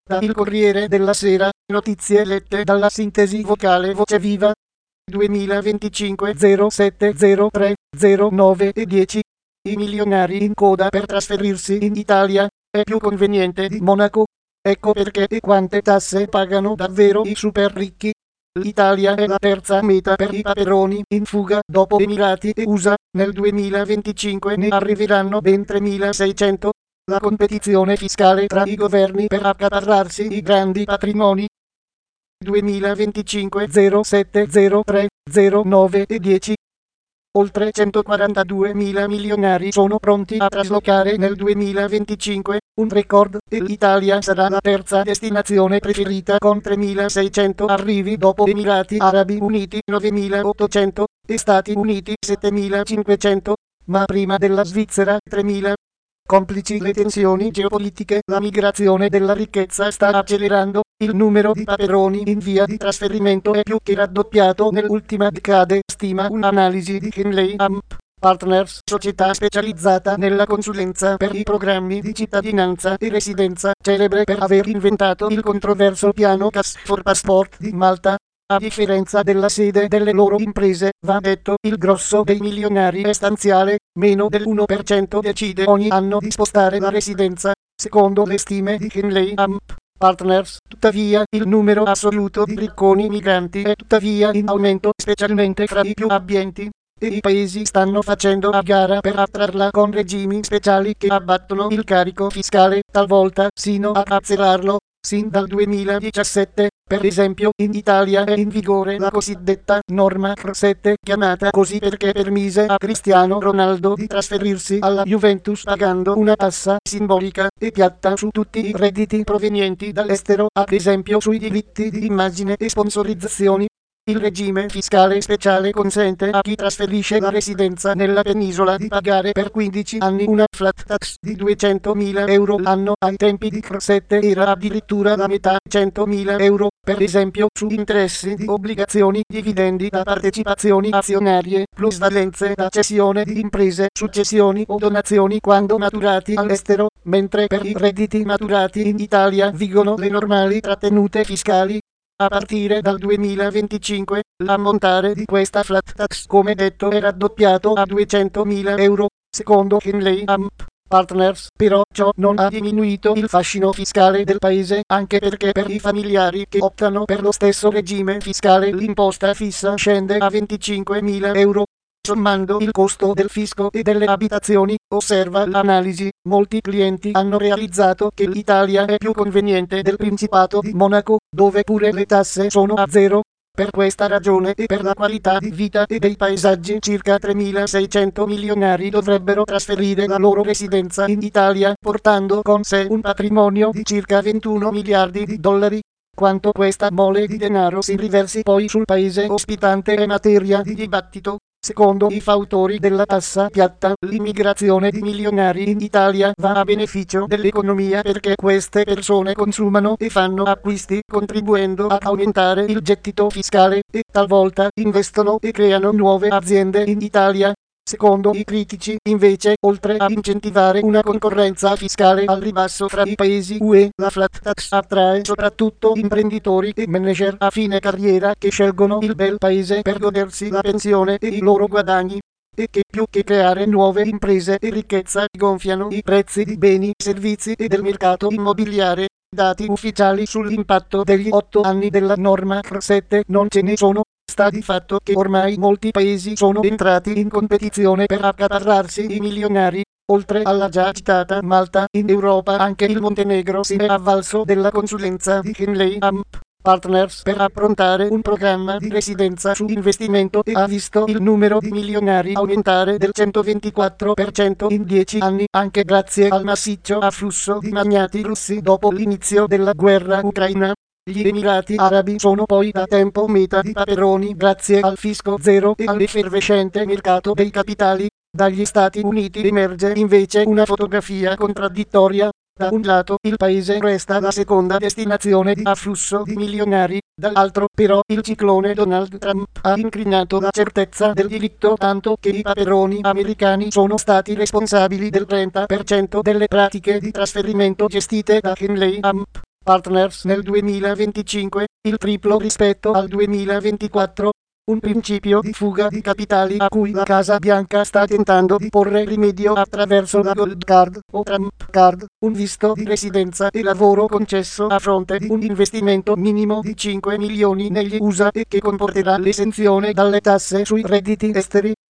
Da Il Corriere della Sera, notizie lette dalla sintesi vocale Voce Viva. 2025 07 03 09 e 10. I milionari in coda per trasferirsi in Italia, è più conveniente di Monaco. Ecco perché e quante tasse pagano davvero i super ricchi. L'Italia è la terza meta per i paperoni in fuga dopo Emirati e USA. Nel 2025 ne arriveranno ben 3.600. La competizione fiscale tra i governi per accaparrarsi i grandi patrimoni. 2025 07 03 09 e 10. Oltre 142.000 milionari sono pronti a traslocare nel 2025, un record, e l'Italia sarà la terza destinazione preferita con 3.600 arrivi dopo Emirati Arabi Uniti 9.800 e Stati Uniti 7.500, ma prima della Svizzera 3.000. Complici le tensioni geopolitiche, la migrazione della ricchezza sta accelerando, il numero di paperoni in via di trasferimento è più che raddoppiato nell'ultima decade, stima un'analisi di Henley Amp Partners, società specializzata nella consulenza per i programmi di cittadinanza e residenza, celebre per aver inventato il controverso piano Cash for Passport di Malta. A differenza della sede delle loro imprese, va detto, il grosso dei milionari è stanziale, meno del 1% decide ogni anno di spostare la residenza, secondo le stime di Henley Amp Partners. Tuttavia, il numero assoluto di ricconi migranti è tuttavia in aumento, specialmente fra i più abbienti, e i paesi stanno facendo a gara per attrarla con regimi speciali che abbattono il carico fiscale, talvolta sino a azzerarlo. Sin dal 2017, per esempio, in Italia è in vigore la cosiddetta norma CR7, chiamata così perché permise a Cristiano Ronaldo di trasferirsi alla Juventus pagando una tassa simbolica e piatta su tutti i redditi provenienti dall'estero, ad esempio sui diritti di immagine e sponsorizzazioni. Il regime fiscale speciale consente a chi trasferisce la residenza nella penisola di pagare per 15 anni una flat tax di 200.000 euro l'anno. Ai tempi di CR7 era addirittura la metà, 100.000 euro, per esempio su interessi di obbligazioni, dividendi da partecipazioni azionarie, plusvalenze da cessione di imprese, successioni o donazioni quando maturati all'estero, mentre per i redditi maturati in Italia vigono le normali trattenute fiscali. A partire dal 2025, l'ammontare di questa flat tax, come detto, è raddoppiato a 200.000 euro, secondo Henley Amp Partners. Però ciò non ha diminuito il fascino fiscale del paese, anche perché per i familiari che optano per lo stesso regime fiscale l'imposta fissa scende a 25.000 euro. Sommando il costo del fisco e delle abitazioni, osserva l'analisi, molti clienti hanno realizzato che l'Italia è più conveniente del Principato di Monaco, dove pure le tasse sono a zero. Per questa ragione e per la qualità di vita e dei paesaggi, circa 3.600 milionari dovrebbero trasferire la loro residenza in Italia, portando con sé un patrimonio di circa 21 miliardi di dollari. Quanto questa mole di denaro si riversi poi sul paese ospitante è materia di dibattito. Secondo i fautori della tassa piatta, l'immigrazione di milionari in Italia va a beneficio dell'economia perché queste persone consumano e fanno acquisti, contribuendo ad aumentare il gettito fiscale, e talvolta investono e creano nuove aziende in Italia. Secondo i critici, invece, oltre a incentivare una concorrenza fiscale al ribasso fra i paesi UE, la flat tax attrae soprattutto imprenditori e manager a fine carriera che scelgono il bel paese per godersi la pensione e i loro guadagni, e che più che creare nuove imprese e ricchezza gonfiano i prezzi di beni, servizi e del mercato immobiliare. Dati ufficiali sull'impatto degli 8 anni della norma CR7 non ce ne sono. Sta di fatto che ormai molti paesi sono entrati in competizione per accaparrarsi i milionari. Oltre alla già citata Malta, in Europa anche il Montenegro si è avvalso della consulenza di Henley Amp Partners per approntare un programma di residenza su investimento e ha visto il numero di milionari aumentare del 124% in 10 anni, anche grazie al massiccio afflusso di magnati russi dopo l'inizio della guerra ucraina. Gli Emirati Arabi sono poi da tempo meta di paperoni grazie al fisco zero e all'effervescente mercato dei capitali. Dagli Stati Uniti emerge invece una fotografia contraddittoria. Da un lato il paese resta la seconda destinazione di afflusso di milionari, dall'altro però il ciclone Donald Trump ha incrinato la certezza del diritto tanto che i paperoni americani sono stati responsabili del 30% delle pratiche di trasferimento gestite da Henley Amp partners nel 2025, il triplo rispetto al 2024. Un principio di fuga di capitali a cui la Casa Bianca sta tentando di porre rimedio attraverso la Gold Card o Trump Card, un visto di residenza e lavoro concesso a fronte di un investimento minimo di 5 milioni negli USA e che comporterà l'esenzione dalle tasse sui redditi esteri.